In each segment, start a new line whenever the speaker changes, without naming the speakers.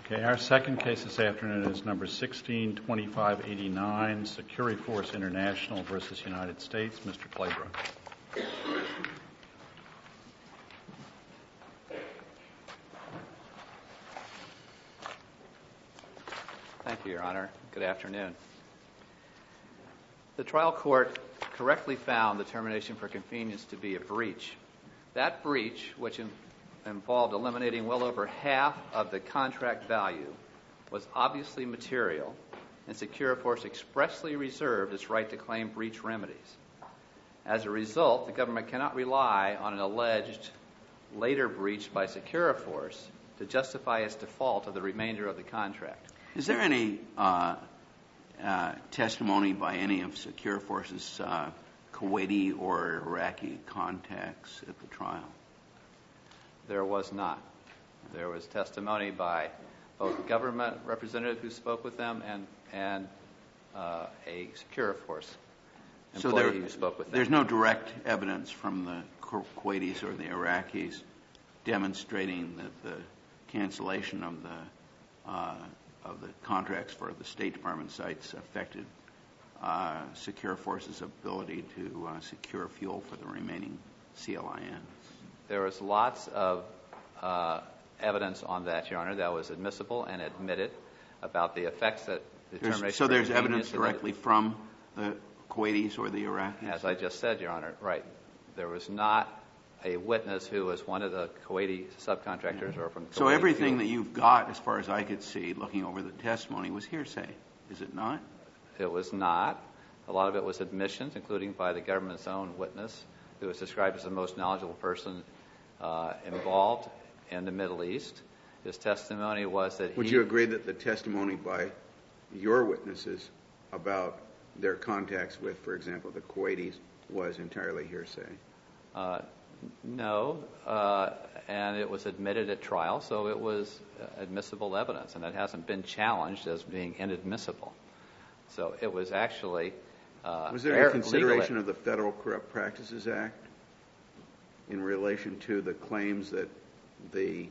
Okay, our second case this afternoon is number 162589, Securiforce International versus United States. Mr. Claybrook.
Thank you, Your Honor. Good afternoon. The trial court correctly found the termination for convenience to be a breach. That breach, which involved eliminating well over half of the contract value, was obviously material, and Securiforce expressly reserved its right to claim breach remedies. As a result, the government cannot rely on an alleged later breach by Securiforce to justify its default of the remainder of the contract.
Is there any testimony by any of Securiforce's Kuwaiti or Iraqi contacts at the trial?
There was not. There was testimony by both a government representative who spoke with them and a Securiforce employee who spoke with them.
There's no direct evidence from the Kuwaitis or the Iraqis demonstrating that the cancellation of the contracts for the State Department sites affected Securiforce's ability to secure fuel for the remaining CLINs.
There was lots of evidence on that, Your Honor, that was admissible and admitted about the effects that the termination.
So there's evidence directly from the Kuwaitis or the Iraqis?
As I just said, Your Honor, right. There was not a witness who was one of the Kuwaiti subcontractors or from Kuwait.
So everything that you've got, as far as I could see, looking over the testimony, was hearsay, is it not?
It was not. A lot of it was admissions, including by the government's own witness, who was described as the most knowledgeable person involved in the Middle East. His testimony was that
Would you agree that the testimony by your witnesses about their contacts with, for example, the Kuwaitis was entirely hearsay?
No, and it was admitted at trial, so it was admissible evidence, and it hasn't been challenged as being inadmissible. So it was actually
Was there a consideration of the Federal Corrupt Practices Act in relation to the claims that the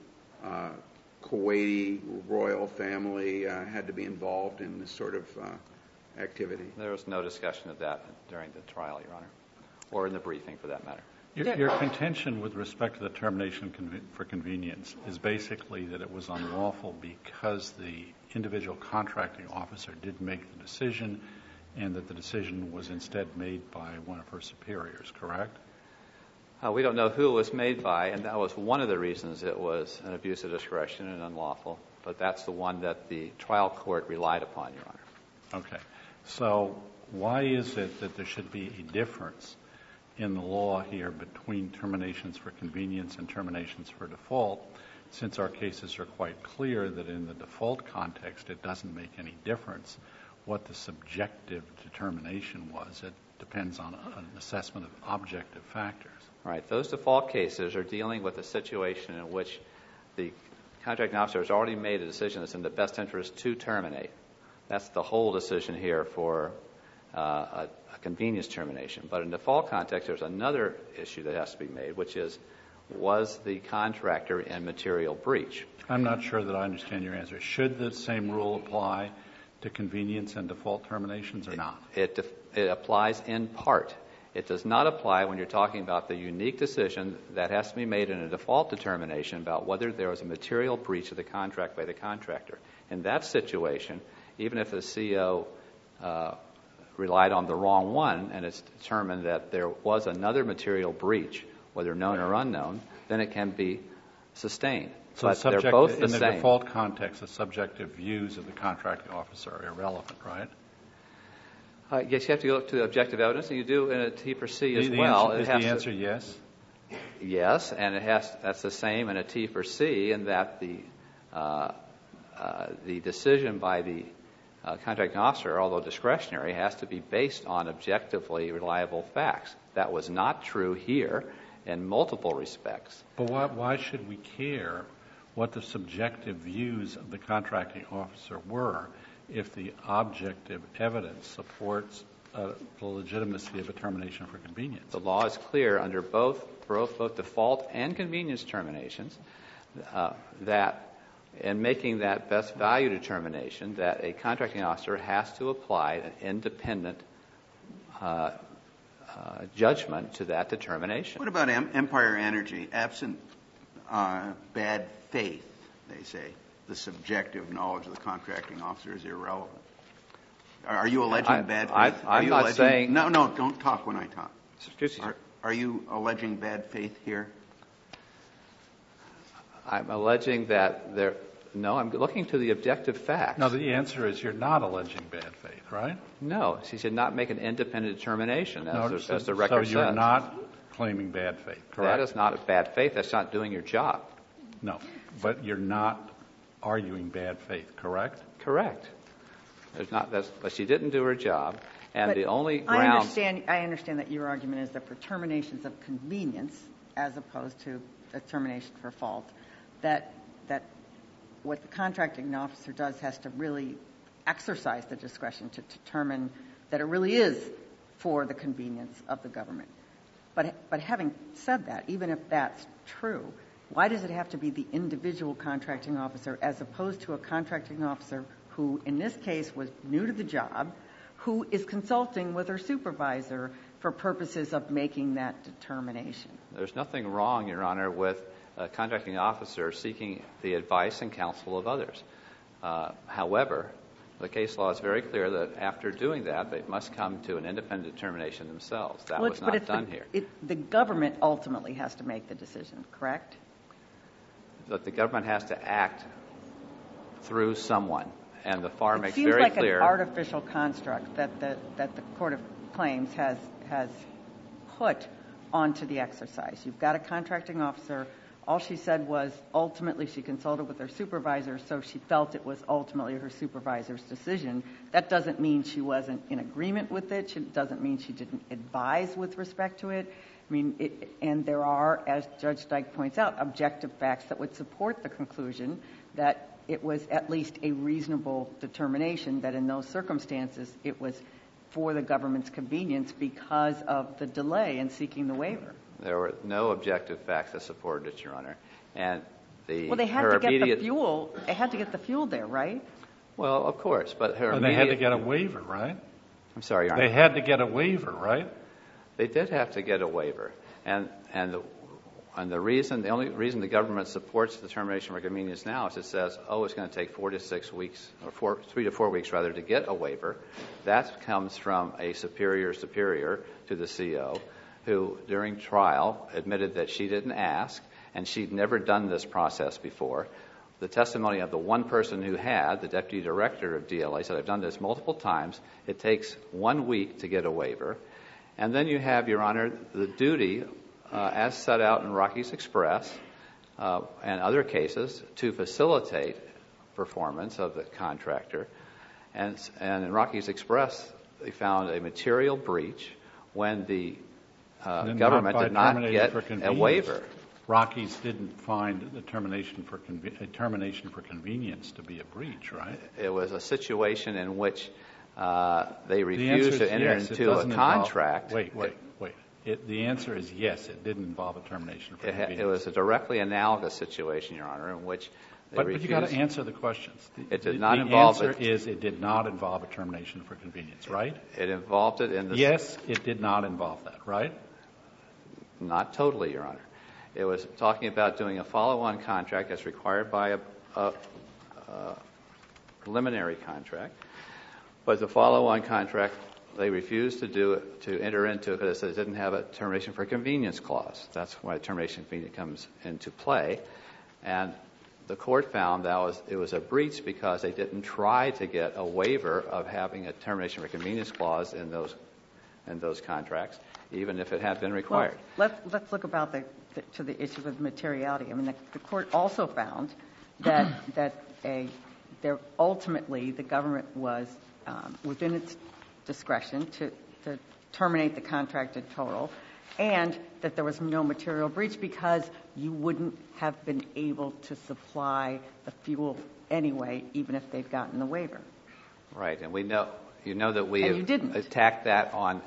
Kuwaiti royal family had to be involved in this sort of activity?
There was no discussion of that during the trial, Your Honor, or in the briefing for that matter.
Your contention with respect to the termination for convenience is basically that it was unlawful because the individual contracting officer did make the decision and that the decision was instead made by one of her superiors, correct?
We don't know who it was made by, and that was one of the reasons it was an abuse of discretion and unlawful, but that's the one that the trial court relied upon, Your Honor.
Okay. So why is it that there should be a difference in the law here between terminations for convenience and terminations for default, since our cases are quite clear that in the default context it doesn't make any difference what the subjective determination was? It depends on an assessment of objective factors.
Right. Those default cases are dealing with a situation in which the contracting officer has already made a decision that's in the best interest to terminate. That's the whole decision here for a convenience termination. But in default context, there's another issue that has to be made, which is, was the contractor in material breach?
I'm not sure that I understand your answer. Should the same rule apply to convenience and default terminations or not?
It applies in part. It does not apply when you're talking about the unique decision that has to be made in a default determination about whether there was a material breach of the contract by the contractor. In that situation, even if the CO relied on the wrong one and it's determined that there was another material breach, whether known or unknown, then it can be sustained.
So
but they're both the
in
same.
the default context, the subjective views of the contracting officer are irrelevant, right?
Yes, you have to look to the objective evidence, and you do in a T for C as well.
Is the answer yes?
Yes, and that's the same in a T for C, in that the decision by the contracting officer, although discretionary, has to be based on objectively reliable facts. That was not true here in multiple respects.
But why should we care what the subjective views of the contracting officer were if the objective evidence supports the legitimacy of a termination for convenience?
The law is clear under both default and convenience terminations that in making that best value determination that a contracting officer has to apply an independent judgment to that determination.
What about Empire Energy? Absent bad faith, they say, the subjective knowledge of the contracting officer is irrelevant. Are you alleging bad faith?
I'm not saying...
No, don't talk when I talk.
Excuse me.
Are you alleging bad faith here?
I'm alleging that there... No, I'm looking to the objective facts.
No, the answer is you're not alleging bad faith, right?
No, she should not make an independent determination, as the record says.
So you're not claiming bad faith, correct?
That is not a bad faith. That's not doing your job.
No, but you're not arguing bad faith, correct?
Correct. But she didn't do her job, and
but
the only ground...
I understand that your argument is that for terminations of convenience, as opposed to a termination for fault, that what the contracting officer does has to really exercise the discretion to determine that it really is for the convenience of the government. But having said that, even if that's true, why does it have to be the individual contracting officer as opposed to a contracting officer who, in this case, was new to the job, who is consulting with her supervisor for purposes of making that determination?
There's nothing wrong, Your Honor, with a contracting officer seeking the advice and counsel of others. However, the case law is very clear that after doing that, they must come to an independent determination themselves. That was not done here.
The government ultimately has to make the decision, correct?
That the government has to act through someone. And the FAR makes very clear...
It seems like an artificial construct that the Court of Claims has put onto the exercise. You've got a contracting officer. All she said was ultimately she consulted with her supervisor, so she felt it was ultimately her supervisor's decision. That doesn't mean she wasn't in agreement with it. It doesn't mean she didn't advise with respect to it. I mean, and there are, as Judge Dyke points out, objective facts that would support the conclusion that it was at least a reasonable determination that in those circumstances it was for the government's convenience because of the delay in seeking the waiver.
There were no objective facts that supported it, Your Honor. And
they had to get the fuel. They had to get the fuel there, right?
Well, of course, but
they had to get a waiver, right?
I'm sorry, Your Honor.
They had to get a waiver, right?
They did have to get a waiver, and the only reason the government supports the termination for convenience now is it says, it's going to take 4 to 6 weeks, or 3 to 4 weeks rather, to get a waiver. That comes from a superior to the CO, who during trial admitted that she didn't ask and she'd never done this process before. The testimony of the one person who had, the deputy director of DLA, said, I've done this multiple times. It takes 1 week to get a waiver. And then you have, Your Honor, the duty, as set out in Rockies Express and other cases, to facilitate performance of the contractor. And in Rockies Express, they found a material breach when the government did not get a waiver.
Rockies didn't find the termination for convenience to be a breach, right?
It was a situation in which they refused to enter into a contract.
Wait. The answer is yes, it did involve a termination for convenience.
It was a directly analogous situation, Your Honor, in which they refused.
But you've got to answer the questions.
It did not involve...
The answer is it did not involve a termination for convenience, right?
It involved it in the...
Yes, it did not involve that, right?
Not totally, Your Honor. It was talking about doing a follow-on contract as required by a preliminary contract. But the follow-on contract, they refused to enter into it because it didn't have a termination for convenience clause. That's why termination for convenience comes into play. And the court found it was a breach because they didn't try to get a waiver of having a termination for convenience clause in those contracts, even if it had been required.
Well, let's look about to the issue of materiality. I mean, the court also found that ultimately the government was within its discretion to terminate the contract in total, and that there was no material breach because you wouldn't have been able to supply the fuel anyway, even if they'd gotten the waiver.
Right, and you know that we
have
attacked that on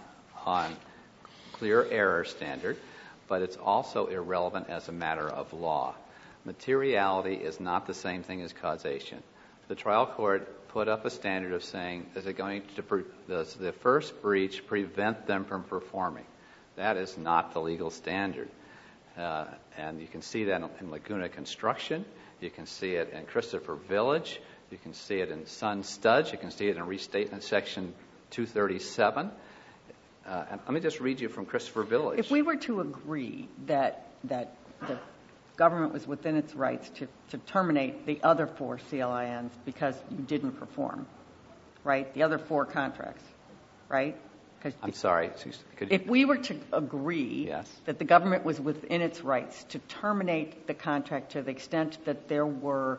clear error standard, but it's also irrelevant as a matter of law. Materiality is not the same thing as causation. The trial court put up a standard of saying, does the first breach prevent them from performing? That is not the legal standard. And you can see that in Laguna Construction. You can see it in Christopher Village. You can see it in Sun Studs. You can see it in Restatement Section 237. And let me just read you from Christopher Village.
If we were to agree that the government was within its rights to terminate the other 4 CLINs because you didn't perform, right? The other 4 contracts, right?
I'm sorry.
If we were to agree that the government was within its rights to terminate the contract to the extent that there were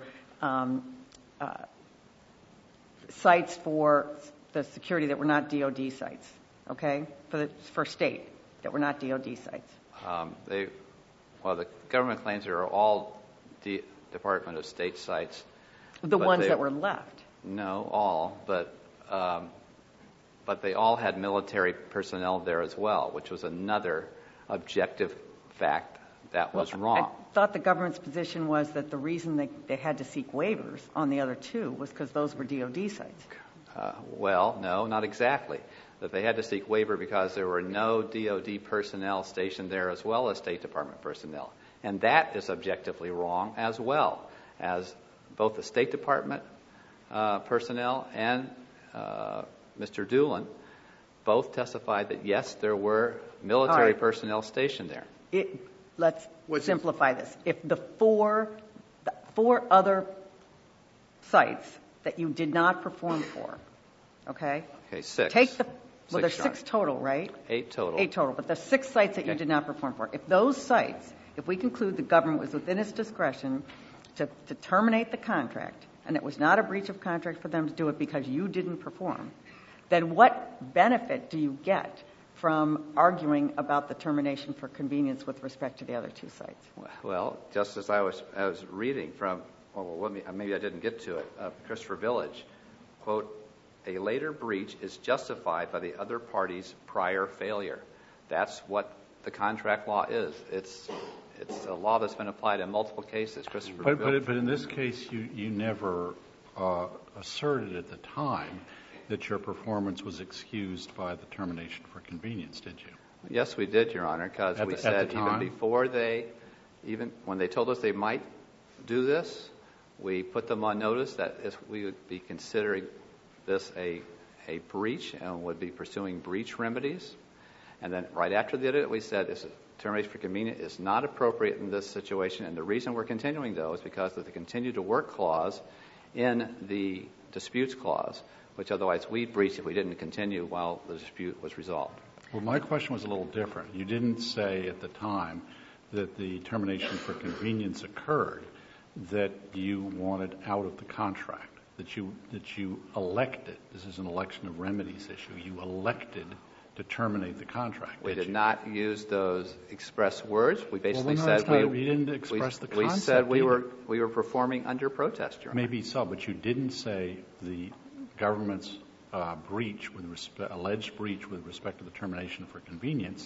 sites for the security that were not DOD sites, okay, for state that were not DOD sites.
The government claims they are all Department of State sites.
The ones that were left.
No, all, but they all had military personnel there as well, which was another objective fact that was wrong.
I thought the government's position was that the reason they had to seek waivers on the other 2 was because those were DOD sites.
Well, no, not exactly. That they had to seek waiver because there were no DOD personnel stationed there as well as State Department personnel. And that is objectively wrong as well, as both the State Department personnel and Mr. Doolin both testified that, yes, there were military personnel stationed there.
Let's simplify this. If the 4 other sites that you did not perform for, okay?
Okay, 6.
There's 6 total, right?
8 total.
8 total, but the 6 sites that you did not perform for. If those sites, if we conclude the government was within its discretion to terminate the contract, and it was not a breach of contract for them to do it because you didn't perform, then what benefit do you get from arguing about the termination for convenience with respect to the other 2 sites?
Well, just as I was reading from, maybe I didn't get to it, Christopher Village, quote, a later breach is justified by the other party's prior failure. That's what the contract law is. It's a law that's been applied in multiple cases. Christopher Village.
But in this case, you never asserted at the time that your performance was excused by the termination for convenience, did you?
Yes, we did, Your Honor, because we said even when they told us they might do this, we put them on notice that we would be considering this a breach and would be pursuing breach remedies. And then right after they did it, we said this termination for convenience is not appropriate in this situation. And the reason we're continuing, though, is because of the continue to work clause in the disputes clause, which otherwise we'd breach if we didn't continue while the dispute was resolved.
Well, my question was a little different. You didn't say at the time that the termination for convenience occurred that you wanted out of the contract, that you elected. This is an election of remedies issue. You elected to terminate the contract.
We did not use those express words. We basically
said we didn't express the concept.
We said we were performing under protest, Your Honor.
Maybe so, but you didn't say the government's alleged breach with respect to the termination for convenience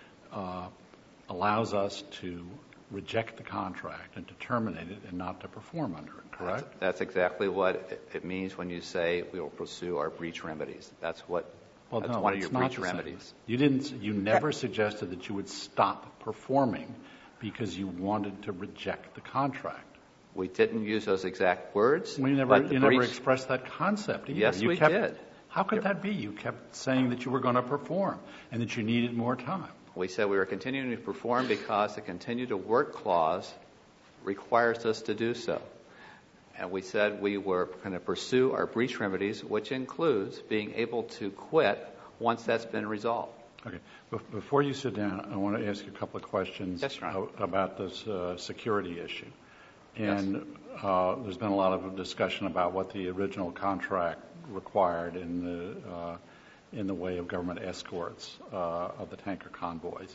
allows us to reject the contract and to terminate it and not to perform under it, correct?
That's exactly what it means when you say we will pursue our breach remedies. That's one of your breach remedies.
You never suggested that you would stop performing because you wanted to reject the contract.
We didn't use those exact words.
You never expressed that concept either.
Yes, we did.
How could that be? You kept saying that you were going to perform and that you needed more time.
We said we were continuing to perform because the continue to work clause requires us to do so. And we said we were going to pursue our breach remedies, which includes being able to quit once that's been resolved.
Okay. Before you sit down, I want to ask you a couple of questions about this security issue. And there's been a lot of discussion about what the original contract required in the way of government escorts of the tanker convoys.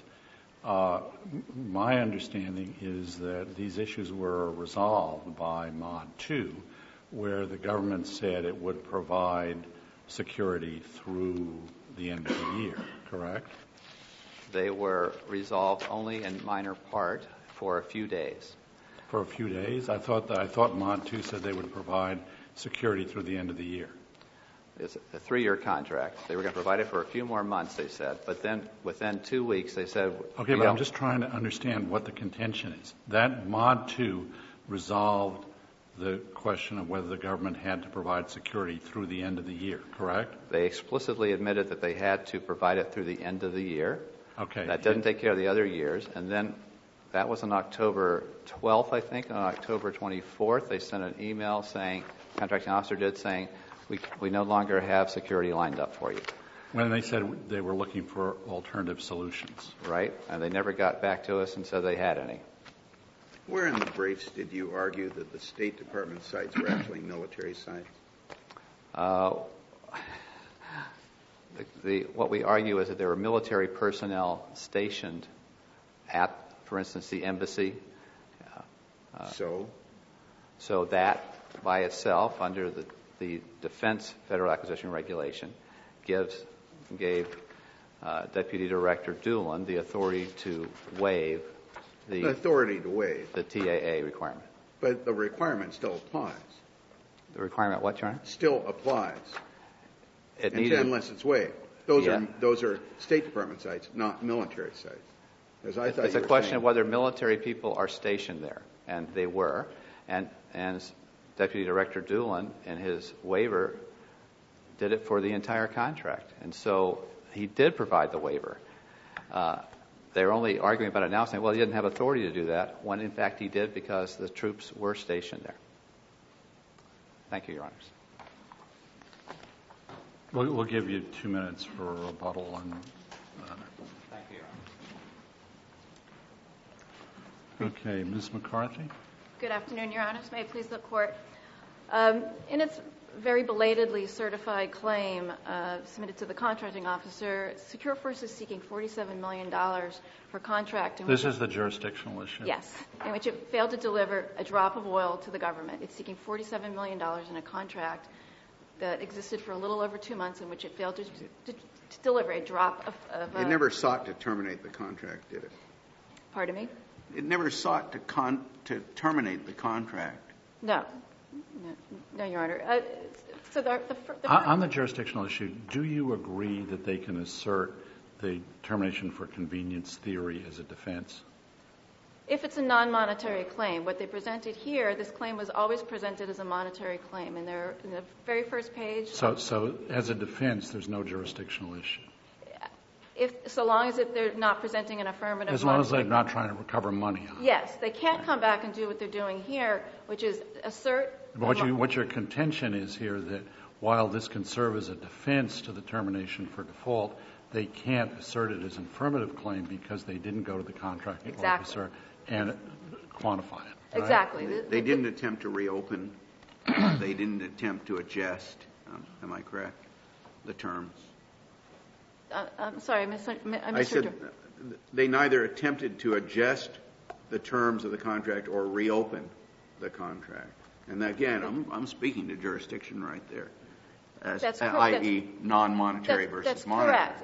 My understanding is that these issues were resolved by Mod 2, where the government said it would provide security through the end of the year, correct?
They were resolved only in minor part for a few days.
For a few days? I thought Mod 2 said they would provide security through the end of the year.
It's a 3-year contract. They were going to provide it for a few more months, they said. But then within 2 weeks, they said...
Okay, but I'm just trying to understand what the contention is. That Mod 2 resolved the question of whether the government had to provide security through the end of the year, correct?
They explicitly admitted that they had to provide it through the end of the year.
Okay.
That didn't take care of the other years. And then that was on October 12th, I think. On October 24th, they sent an email saying, contracting officer did, saying, we no longer have security lined up for you.
When they said they were looking for alternative solutions.
Right? And they never got back to us and said they had any.
Where in the briefs did you argue that the State Department sites were actually military sites?
What we argue is that there were military personnel stationed at, for instance, the embassy. So that by itself, under the Defense Federal Acquisition Regulation, gave Deputy Director Doolin the authority to waive the TAA requirement.
But the requirement still applies.
The requirement what, Your Honor?
Still applies. Unless it's waived. Those are State Department sites, not military sites.
It's a question of whether military people are stationed there, and they were. And Deputy Director Doolin, in his waiver, did it for the entire contract. And so he did provide the waiver. They're only arguing about it now, saying, well, he didn't have authority to do that, when in fact he did because the troops were stationed there. Thank you, Your Honors.
We'll give you 2 minutes for a rebuttal.
Thank you, Your Honor.
Okay, Ms. McCarthy.
Good afternoon, Your Honors. May it please the Court. In its very belatedly certified claim submitted to the contracting officer, Secure Force is seeking $47 million for contract.
This is the jurisdictional issue?
Yes, in which it failed to deliver a drop of oil to the government. It's seeking $47 million in a contract that existed for a little over 2 months, in which it failed to deliver a drop of
It never sought to terminate the contract, did it?
Pardon me?
It never sought to terminate the contract.
No, Your Honor.
On the jurisdictional issue, do you agree that they can assert the termination for convenience theory as a defense?
If it's a non-monetary claim, what they presented here, this claim was always presented as a monetary claim. And in the very first page...
So as a defense, there's no jurisdictional issue?
So long as they're not presenting an affirmative...
As long as they're not trying to recover money on it.
Yes. They can't come back and do what they're doing here, which is assert...
What your contention is here, that while this can serve as a defense to the termination for default, they can't assert it as an affirmative claim because they didn't go to the contracting officer and quantify it. Right?
Exactly.
They didn't attempt to reopen. They didn't attempt to adjust, am I correct, the terms?
I'm sorry,
I said they neither attempted to adjust the terms of the contract or reopen the contract. And again, I'm speaking to jurisdiction right there, i.e. non-monetary versus monetary.
That's correct.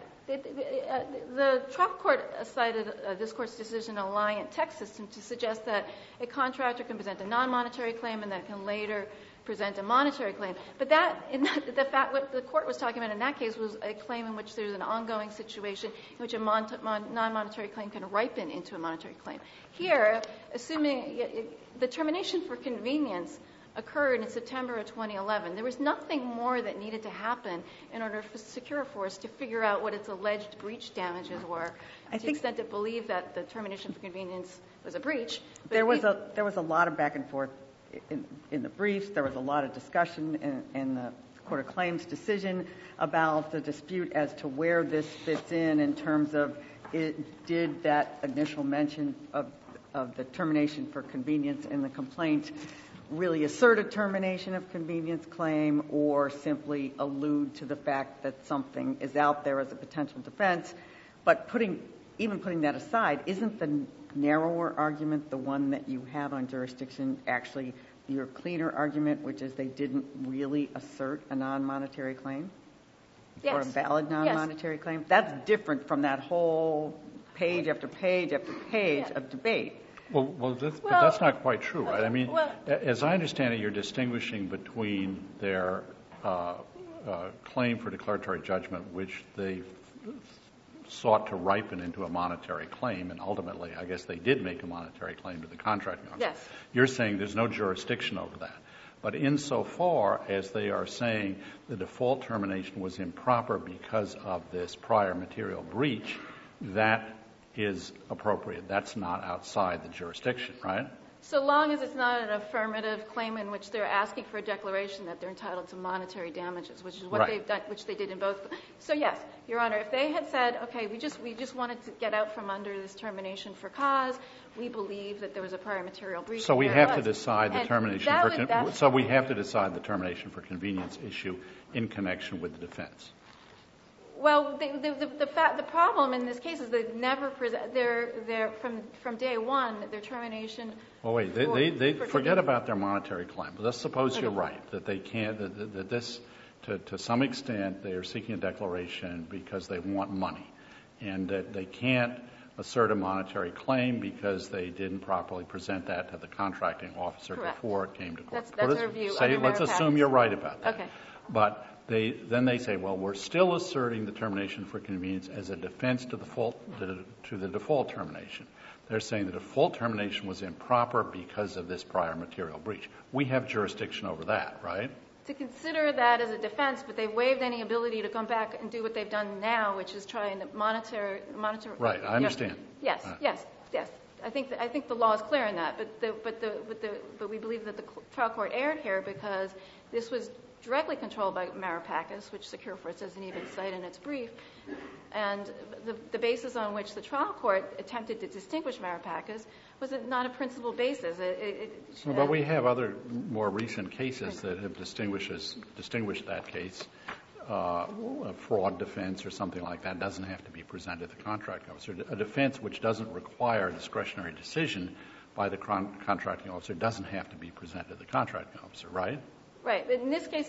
The trial court cited this Court's decision in Alliant Tech System to suggest that a contractor can present a non-monetary claim and that can later present a monetary claim. But what the Court was talking about in that case was a claim in which there's an ongoing situation in which a non-monetary claim can ripen into a monetary claim. Here, assuming the termination for convenience occurred in September of 2011, there was nothing more that needed to happen in order for Secure Force to figure out what its alleged breach damages were, to the extent it believed that the termination for convenience was a breach.
There was a lot of back and forth in the briefs. There was a lot of discussion in the Court of Claims decision about the dispute as to where this fits in terms of did that initial mention of the termination for convenience in the complaint really assert a termination of convenience claim or simply allude to the fact that something is out there as a potential defense. But even putting that aside, isn't the narrower argument the one that you have on jurisdiction actually your cleaner argument, which is they didn't really assert a non-monetary claim?
Yes.
Or a valid non-monetary claim? That's different from that whole page after page after page of debate.
But that's not quite true, right? I mean,
well-
as I understand it, you're distinguishing between their claim for declaratory judgment, which they sought to ripen into a monetary claim, and ultimately, I guess they did make a monetary claim to the contracting officer.
Yes.
You're saying there's no jurisdiction over that. But insofar as they are saying the default termination was improper because of this prior material breach, that is appropriate. That's not outside the jurisdiction, right?
So long as it's not an affirmative claim in which they're asking for a declaration that they're entitled to monetary damages, which is what they've done, which they did in both. So yes, Your Honor, if they had said, okay, we just wanted to get out from under this termination for cause, we believe that there was a prior material breach.
So we have to decide the termination
so
we have to decide the termination for convenience issue in connection with the defense.
Well, the problem in this case is they never present. They're from day one. Their termination.
Well, wait. They forget about their monetary claim. Let's suppose you're right that they can't. That this, to some extent, they are seeking a declaration because they want money, and that they can't assert a monetary claim because they didn't properly present that to the contracting officer before it came to court.
That's their view.
Let's assume you're right about that.
Okay.
But then they say, well, we're still asserting the termination for convenience as a defense to the default termination. They're saying the default termination was improper because of this prior material breach. We have jurisdiction over that, right?
To consider that as a defense, but they've waived any ability to come back and do what they've done now, which is try and monitor.
Right, I understand.
Yes. I think the law is clear in that, but we believe that the trial court erred here because this was directly controlled by Maripakis, which Secure Force doesn't even cite in its brief, and the basis on which the trial court attempted to distinguish Maripakis was not a principal basis.
But we have other more recent cases that have distinguished that case. A fraud defense or something like that doesn't have to be presented to the contracting officer. A defense which doesn't require a discretionary decision by the contracting officer doesn't have to be presented to the contracting officer, right?
Right. In this case,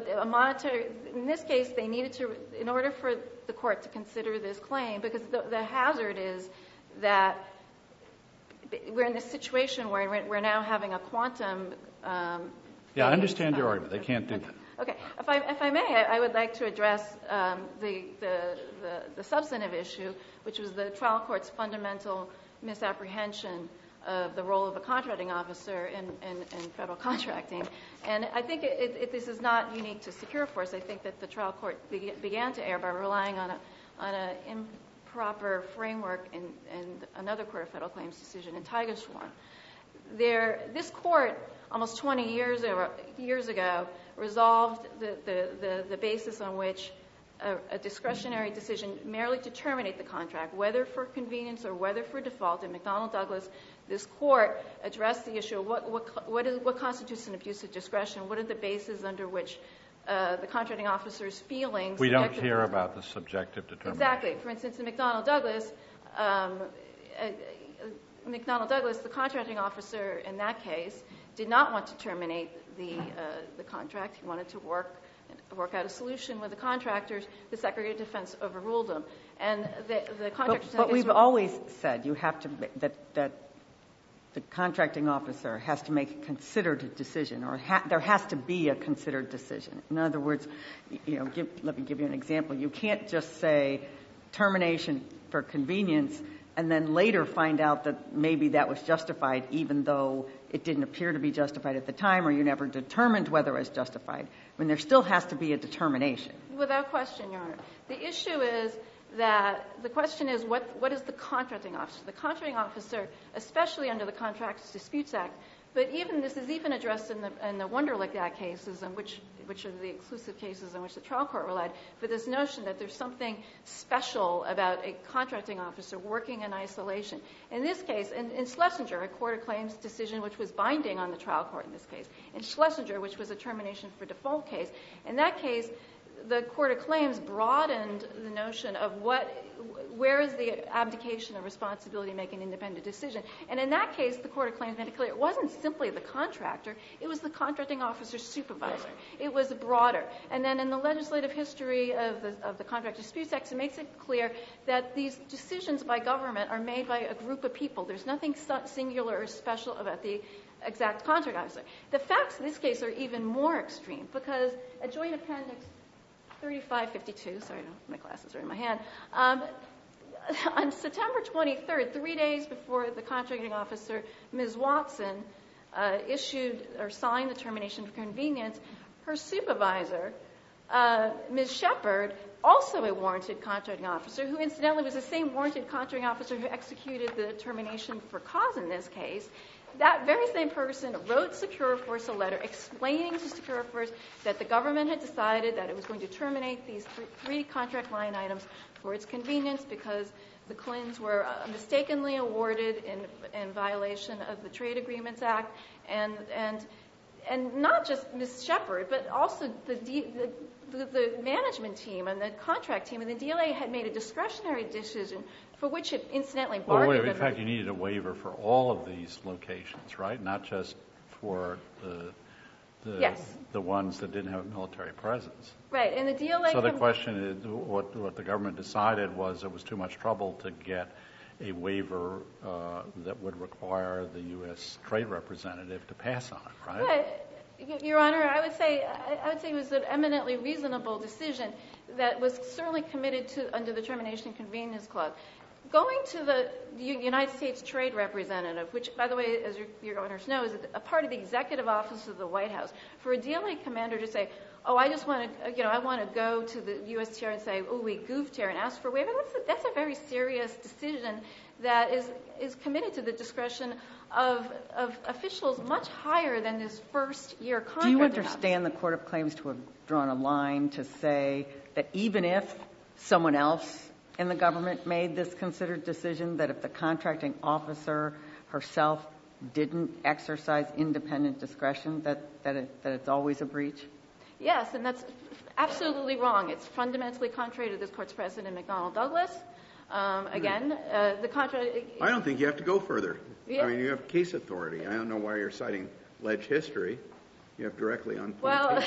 they needed to, in order for the court to consider this claim, because the hazard is that we're in this situation where we're now having a quantum.
Yeah, I understand your argument. They can't do that.
Okay. If I may, I would like to address the substantive issue, which was the trial court's fundamental misapprehension of the role of a contracting officer in federal contracting. And I think this is not unique to Secure Force. I think that the trial court began to err by relying on an improper framework in another court of federal claims decision in Tiger Swan. This court, almost 20 years ago, resolved the basis on which a discretionary decision merely to terminate the contract, whether for convenience or whether for default. In McDonnell Douglas, this court addressed the issue of what constitutes an abuse of discretion. What are the bases under which the contracting officer's feelings?
We don't care about the subjective determination.
Exactly. For instance, in McDonnell Douglas, the contracting officer in that case did not want to terminate the contract. He wanted to work out a solution with the contractors. The Secretary of Defense overruled him. And the contractors...
But we've always said you have to that the contracting officer has to make a considered decision, or there has to be a considered decision. In other words, let me give you an example. You can't just say termination for convenience and then later find out that maybe that was justified even though it didn't appear to be justified at the time, or you never determined whether it was justified. I mean, there still has to be a determination.
Without question, Your Honor. The issue is that the question is what is the contracting officer? The contracting officer, especially under the Contracts Disputes Act, but this is even addressed in the Wunderlich Act cases, which are the exclusive cases in which the trial court relied, for this notion that there's something special about a contracting officer working in isolation. In this case, in Schlesinger, a court of claims decision which was binding on the trial court in this case, in Schlesinger, which was a termination for default case, in that case, the court of claims broadened the notion of where is the abdication of responsibility to make an independent decision? And in that case, the Court of Claims made it clear it wasn't simply the contractor, it was the contracting officer's supervisor. It was broader. And then in the legislative history of the Contract Disputes Act, it makes it clear that these decisions by government are made by a group of people. There's nothing singular or special about the exact contract officer. The facts in this case are even more extreme because at Joint Appendix 3552, sorry, my glasses are in my hand, on September 23rd, 3 days before the contracting officer, Ms. Watson, issued or signed the termination for convenience, her supervisor, Ms. Shepard, also a warranted contracting officer, who incidentally was the same warranted contracting officer who executed the termination for cause in this case, that very same person wrote SecureForce a letter explaining to SecureForce that the government had decided that it was going to terminate these three contract line items for its convenience because the Clintons were mistakenly awarded in violation of the Trade Agreements Act, and not just Ms. Shepard, but also the management team and the contract team and the DLA had made a discretionary decision for which it incidentally bargained.
Well, in fact, you needed a waiver for all of these locations, right? Not just for the ones that didn't have a military presence.
Right, and the DLA...
So the question is, what the government decided was it was too much trouble to get a waiver that would require the U.S. trade representative to pass on it, right?
Right. Your Honor, I would say it was an eminently reasonable decision that was certainly committed to under the Termination Convenience Clause. Going to the United States Trade Representative, which, by the way, as your Honors know, is a part of the Executive Office of the White House, for a DLA commander to say, oh, I just want to, I want to go to the USTR and say, oh, we goofed here and ask for a waiver, that's a very serious decision that is committed to the discretion of officials much higher than this first-year contract.
Do you understand the Court of Claims to have drawn a line to say that even if someone else in the government made this considered decision, that if the contracting officer herself didn't exercise independent discretion, that it's always a breach?
Yes, and that's absolutely wrong. It's fundamentally contrary to this Court's precedent in McDonnell Douglas. Again, the contract...
I don't think you have to go further.
Yeah.
I mean, you have case authority. I don't know why you're citing ledge history. You have directly on point.
Well,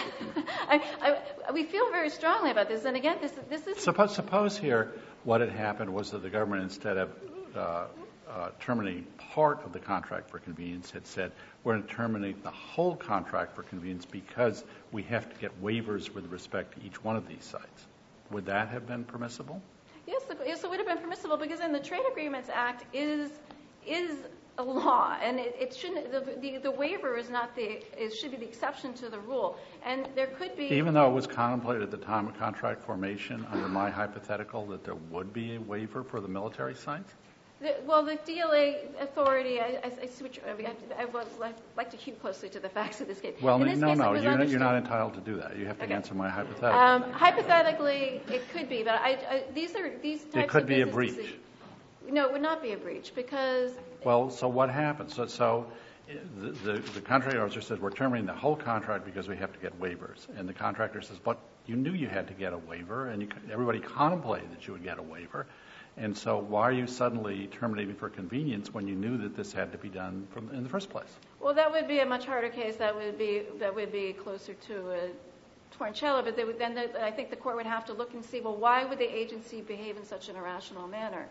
we feel very strongly about this. And again, this is...
Suppose here what had happened was that the government, instead of terminating part of the contract for convenience, had said, we're going to terminate the whole contract for convenience because we have to get waivers with respect to each one of these sites. Would that have been permissible?
Yes, it would have been permissible because in the Trade Agreements Act is a law, and it shouldn't. The waiver is not it should be the exception to the rule, and there could be.
Even though it was contemplated at the time of contract formation, under my hypothetical, that there would be a waiver for the military sites.
The DLA authority. I see what I would like to keep closely to the facts of this case.
Well, no, you're not entitled to do that. You have to answer my hypothetical.
Hypothetically, it could be, but these types
it could
of
be a breach.
No, it would not be a breach because.
Well, so what happens? So the contracting officer says we're terminating the whole contract because we have to get waivers, and the contractor says, but you knew you had to get a waiver, and everybody contemplated that you would get a waiver. And so why are you suddenly terminating for convenience when you knew that this had to be done in the first place?
Well, that would be a much harder case. That would be closer to a torrentiella. But then I think the court would have to look and see, well, why would the agency behave in such an irrational manner?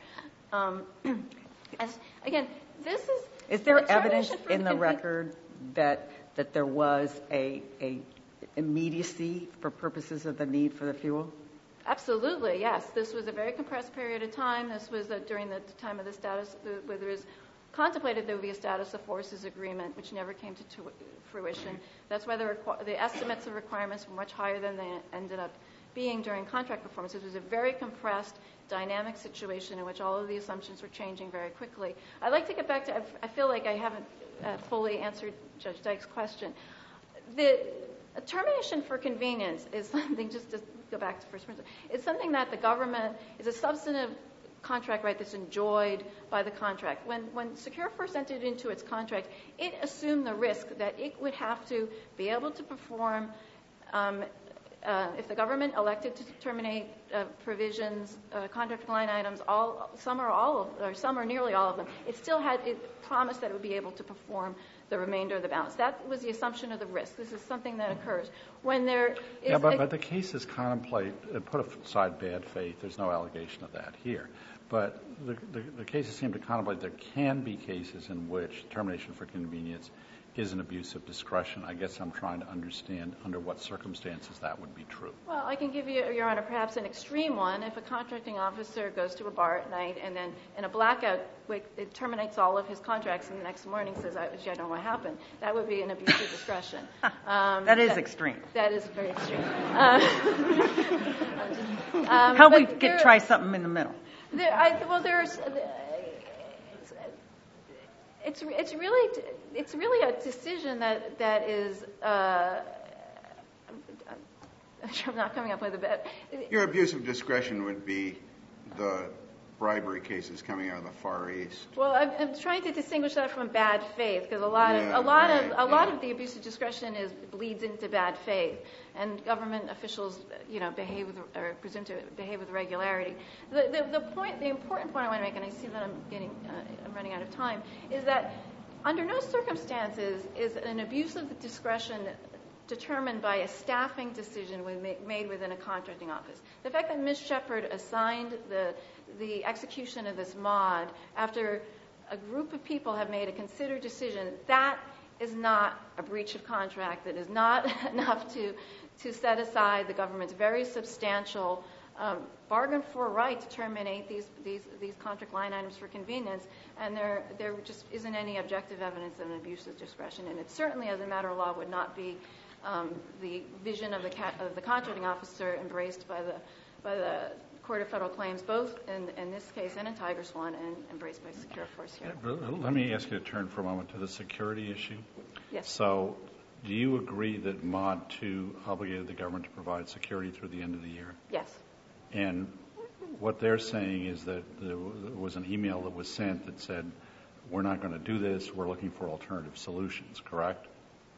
Again, this is.
Is there evidence in the record that there was a immediacy for purposes of the need for the fuel?
Absolutely, yes. This was a very compressed period of time. This was during the time of the status, where there was contemplated there would be a status of forces agreement, which never came to fruition. That's why the estimates of requirements were much higher than they ended up being during contract performance. It was a very compressed, dynamic situation in which all of the assumptions were changing very quickly. I'd like to get back to, I feel like I haven't fully answered Judge Dyke's question. The termination for convenience is something, just to go back to first principle, it's something that the government is a substantive contract right that's enjoyed by the contract. When SecureForce entered into its contract, it assumed the risk that it would have to be able to perform if the government elected to terminate provisions, contract line items, some or nearly all of them, it still had promised that it would be able to perform the remainder of the balance. That was the assumption of the risk. This is something that occurs when there is.
But the cases contemplate, put aside bad faith. There's no allegation of that here. But the cases seem to contemplate there can be cases in which termination for convenience is an abuse of discretion. I guess I'm trying to understand under what circumstances that would be true.
Well, I can give you, Your Honor, perhaps an extreme one. If a contracting officer goes to a bar at night and then in a blackout, it terminates all of his contracts and the next morning says, I don't know what happened, that would be an abuse of discretion.
That is extreme.
That is very extreme.
How we could try something in the middle?
It's really a decision that is. I'm not coming up with a bit.
Your abuse of discretion would be the bribery cases coming out of the Far East.
Well, I'm trying to distinguish that from bad faith because a lot of the abuse of discretion bleeds into bad faith, and government officials, are presumed to behave with regularity. The important point I want to make, and I see that I'm running out of time, is that under no circumstances is an abuse of discretion determined by a staffing decision made within a contracting office. The fact that Ms. Shepard assigned the execution of this mod after a group of people have made a considered decision, that is not a breach of contract. That is not enough to set aside the government's very substantial bargain for right to terminate these contract line items for convenience, and there just isn't any objective evidence of an abuse of discretion. And it certainly, as a matter of law, would not be the vision of the contracting officer embraced by the Court of Federal Claims, both in this case and in Tigris 1, and embraced by Secure Force here.
Let me ask you to turn for a moment to the security issue.
Yes.
So do you agree that Mod 2 obligated the government to provide security through the end of the year?
Yes.
And what they're saying is that there was an email that was sent that said, we're not going to do this, we're looking for alternative solutions, correct?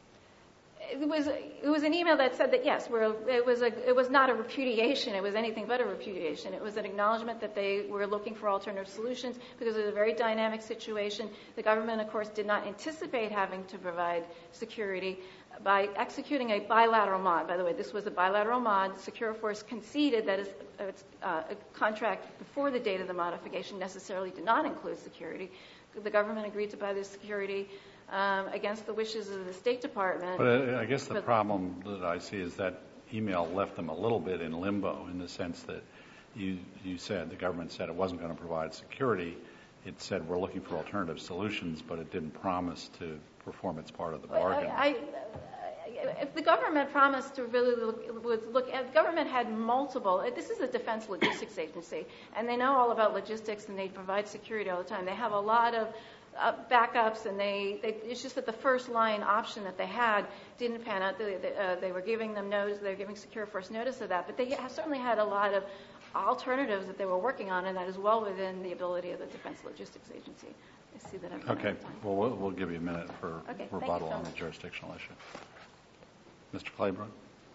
It was an email that said that, yes, it was not a repudiation. It was anything but a repudiation. It was an acknowledgement that they were looking for alternative solutions because it was a very dynamic situation. The government, of course, did not anticipate having to provide security by executing a bilateral mod. By the way, this was a bilateral mod. Secure Force conceded that a contract before the date of the modification necessarily did not include security. The government agreed to buy this security against the wishes of the State Department.
But I guess the problem that I see is that email left them a little bit in limbo in the sense that you said, the government said it wasn't going to provide security. It said we're looking for alternative solutions, but it didn't promise to perform its part of the bargain.
If the government promised to really look at, the government had multiple, this is a defense logistics agency, and they know all about logistics, and they provide security all the time. They have a lot of backups, and it's just that the first line option that they had didn't pan out. They were giving them notice, they were giving Secure Force notice of that, but they certainly had a lot of alternatives that they were working on, and that is well within the ability of the Defense Logistics Agency. I see that I'm running out of time.
Well, we'll give you a minute for rebuttal on the
much.
jurisdictional issue. Mr. Claiborne?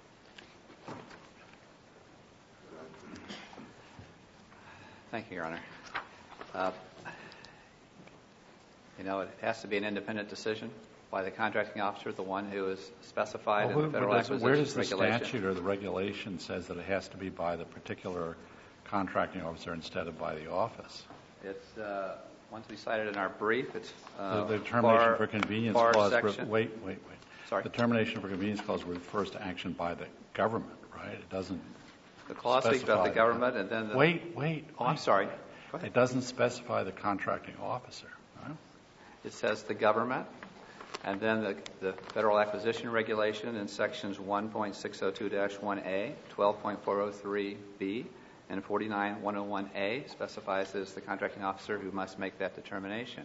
Thank you, Your Honor. It has to be an independent decision by the contracting officer, the one who is specified in the Federal Acquisition Regulation.
Where does the statute or the regulation says that it has to be by the particular contracting officer instead of by the office?
It's once we cited in our brief. It's
the termination for convenience clause. Wait.
Sorry.
The termination for convenience clause refers to action by the government, right? It doesn't.
The clause speaks about the government, and then.
Wait.
Oh, I'm sorry. Go ahead.
It doesn't specify the contracting officer. Right?
It says the government, and then the Federal Acquisition Regulation in sections 1.602-1A, 12.403B, and 49.101A specifies as the contracting officer who must make that determination.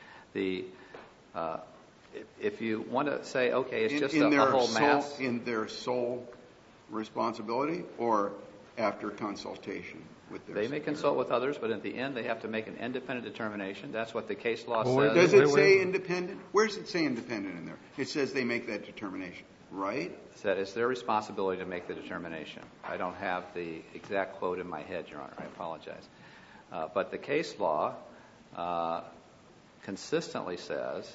If you want to say, okay, it's just a whole mass.
In their sole responsibility, or after consultation with their
They may consult with others, but at the end they have to make an independent determination. That's what the case law says.
Does it say independent? Where does it say independent in there? It says they make that determination, right?
That it's their responsibility to make the determination. I don't have the exact quote in my head, Your Honor. I apologize. But the case law consistently says,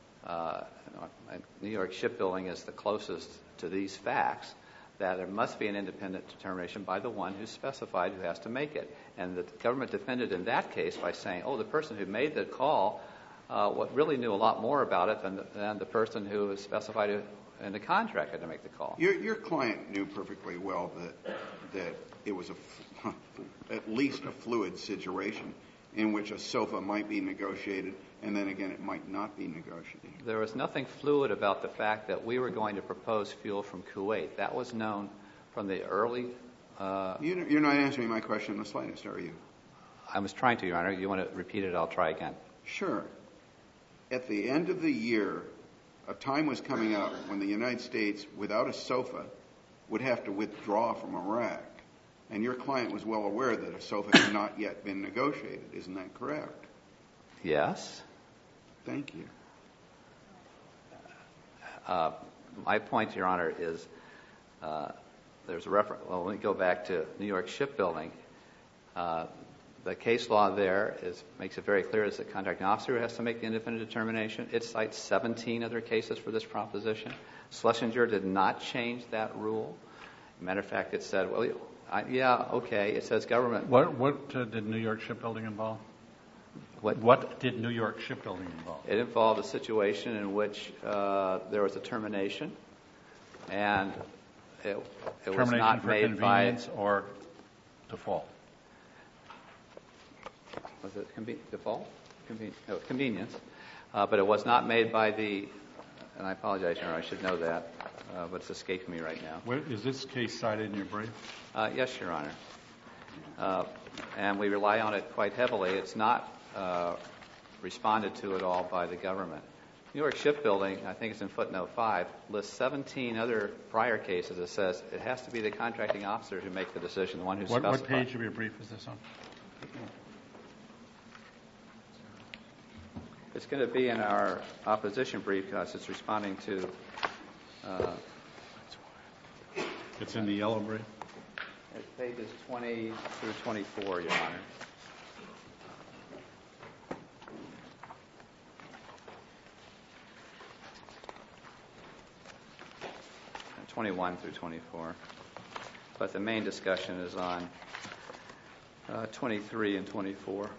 New York Shipbuilding is the closest to these facts, that there must be an independent determination by the one who's specified who has to make it. And the government defended in that case by saying, the person who made the call really knew a lot more about it than the person who was specified in the contract had to make the call.
Your client knew perfectly well that it was at least a fluid situation in which a SOFA might be negotiated, and then again it might not be negotiated.
There was nothing fluid about the fact that we were going to propose fuel from Kuwait. That was known from the early...
You're not answering my question in the slightest, are you?
I was trying to, Your Honor. You want to repeat it? I'll try again.
Sure. At the end of the year, a time was coming up when the United States, without a SOFA, would have to withdraw from Iraq. And your client was well aware that a SOFA had not yet been negotiated. Isn't that correct?
Yes.
Thank you.
My point, Your Honor, is there's a reference. Well, let me go back to New York Shipbuilding. The case law there makes it very clear it's the contracting officer who has to make the independent determination. It cites 17 other cases for this proposition. Schlesinger did not change that rule. Matter of fact, it said, it says government.
What did New York Shipbuilding involve? What did New York Shipbuilding involve?
It involved a situation in which there was a termination, and it was not made by...
Termination for convenience or default?
Was it default? Convenience. But it was not made by the... And I apologize, Your Honor, I should know that, but it's escaped me right now.
Is this case cited in your brief?
Yes, Your Honor. And we rely on it quite heavily. It's not responded to at all by the government. New York Shipbuilding, I think it's in footnote 5, lists 17 other prior cases that says it has to be the contracting officer who makes the decision, the one who's specified.
What page of your brief is this on?
It's going to be in our opposition brief because it's responding to...
It's in the yellow brief?
It's pages 20 through 24, Your Honor. 21 through 24. But the main discussion is on 23 and 24.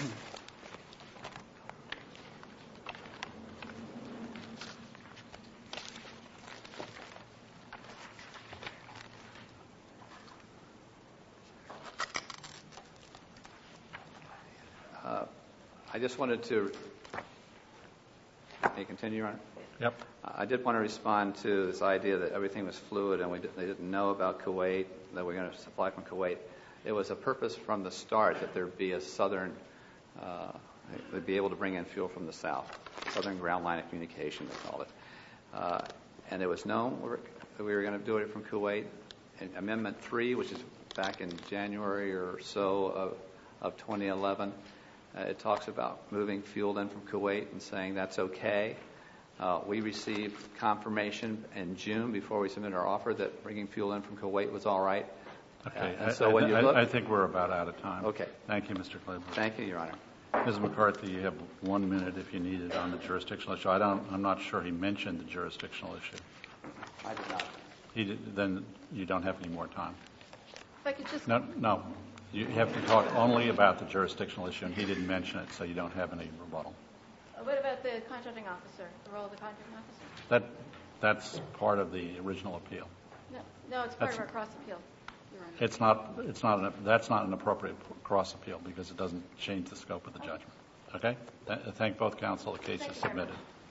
I just wanted to... May I continue, Your Honor?
Yep.
I did want to respond to this idea that everything was fluid and they didn't know about Kuwait, that we're going to supply from Kuwait. It was a purpose from the start that there be a southern, they'd be able to bring in fuel from the south, southern ground line of communication, they called it. And it was known that we were going to do it from Kuwait. In Amendment 3, which is back in January or so of 2011, it talks about moving fuel in from Kuwait and saying that's okay. We received confirmation in June before we submitted our offer that bringing fuel in from Kuwait was all right.
Okay.
I
think we're about out of time.
Okay.
Thank you, Mr. Claiborne.
Thank you, Your Honor.
Ms. McCarthy, you have 1 minute if you need it on the jurisdictional issue. I'm not sure he mentioned the jurisdictional issue.
I did not.
He did, then you don't have any more time.
If I could just...
No. You have to talk only about the jurisdictional issue, and he didn't mention it, so you don't have any rebuttal.
What about the contracting officer, the role of the contracting officer?
That's part of the original appeal.
No, it's part of our cross appeal, Your Honor.
That's not an appropriate cross appeal because it doesn't change the scope of the judgment. Okay? Thank both counsel. The case is submitted.